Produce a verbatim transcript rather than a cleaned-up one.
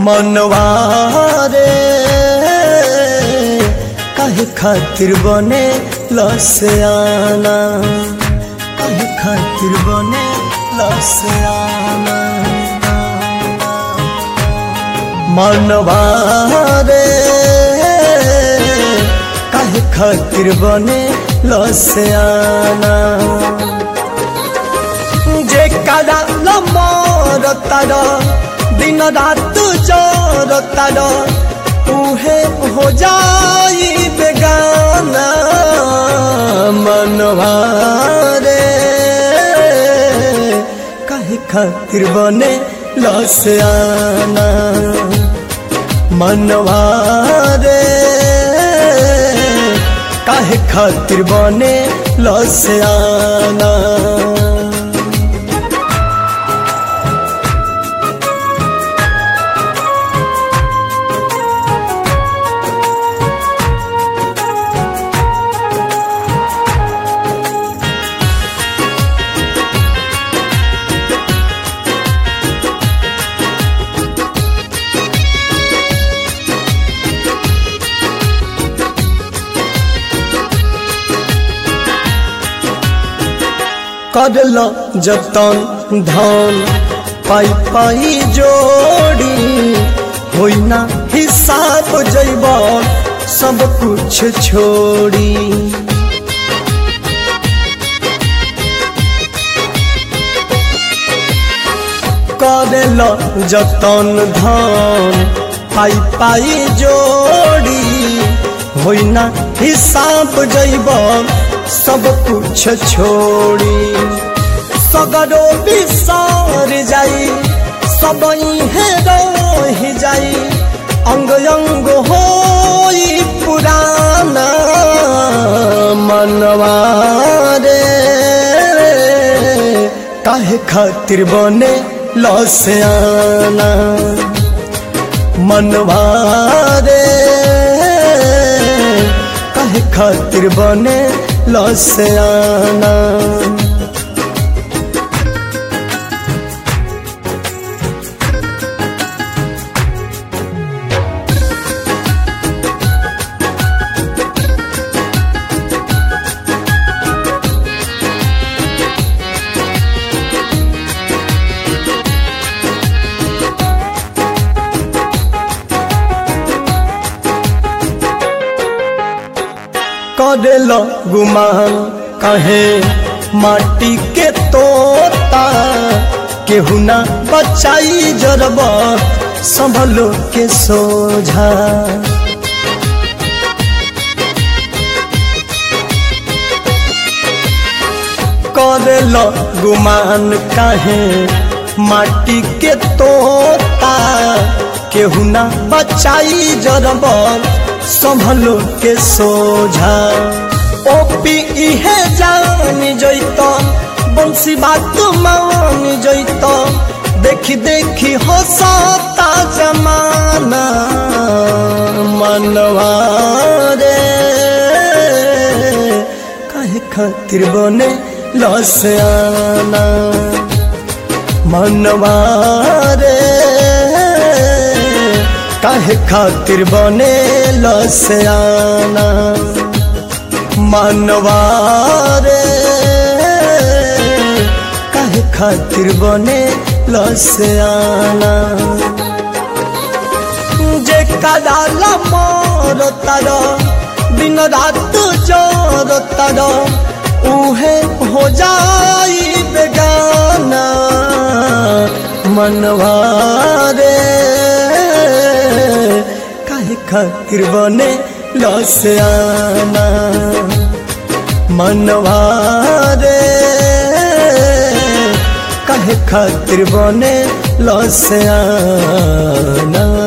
मनवा रे काहे खातिर बने लसयाना, काहे खातिर बने लसयाना। मनवा रे काहे खातिर बने लसयाना। जे काला लमर तार दिन रात चोर तार उहे हो जाई बेगाना। मनवा रे काहे खातिर बने लसयाना। मनवा रे काहे खातिर बने लसयाना। करल जतन धन पाई पाई जोड़ी होई ना हिसाब जैब सब कुछ छोड़ी। करल जतन धन पाई पाई जोड़ी होई ना हिसाब जैब सब कुछ छोड़ी। सगरो बिसार जाई सब इहे रह जाई अंग अंग होई पुराना। मनवा रे काहे खातिर बने लसयाना। मनवा रे काहे खातिर बने लसयाना। करेल गुमान कहे माटी के तोता केहू ना बचाई जरब संभलो के सोझा। करेल गुमान कहे माटी के तोता केहू ना बचाई जरब संभलो के सोझा। ओपी इहे जान जैत बंसी बात मान जैत देखी देखी हंसता जमाना। मनवा रे काहे खातिर बने लसयाना। मनवा रे काहे खातिर बने लसयाना। मनवा रे काहे खातिर बने लसयाना। जे काला लमर तार दिन रात चोर तार उहे हो जाई बेगाना। मनवा रे काहे खातिर बने लसयाना। मनवा रे काहे खातिर बने लसयाना।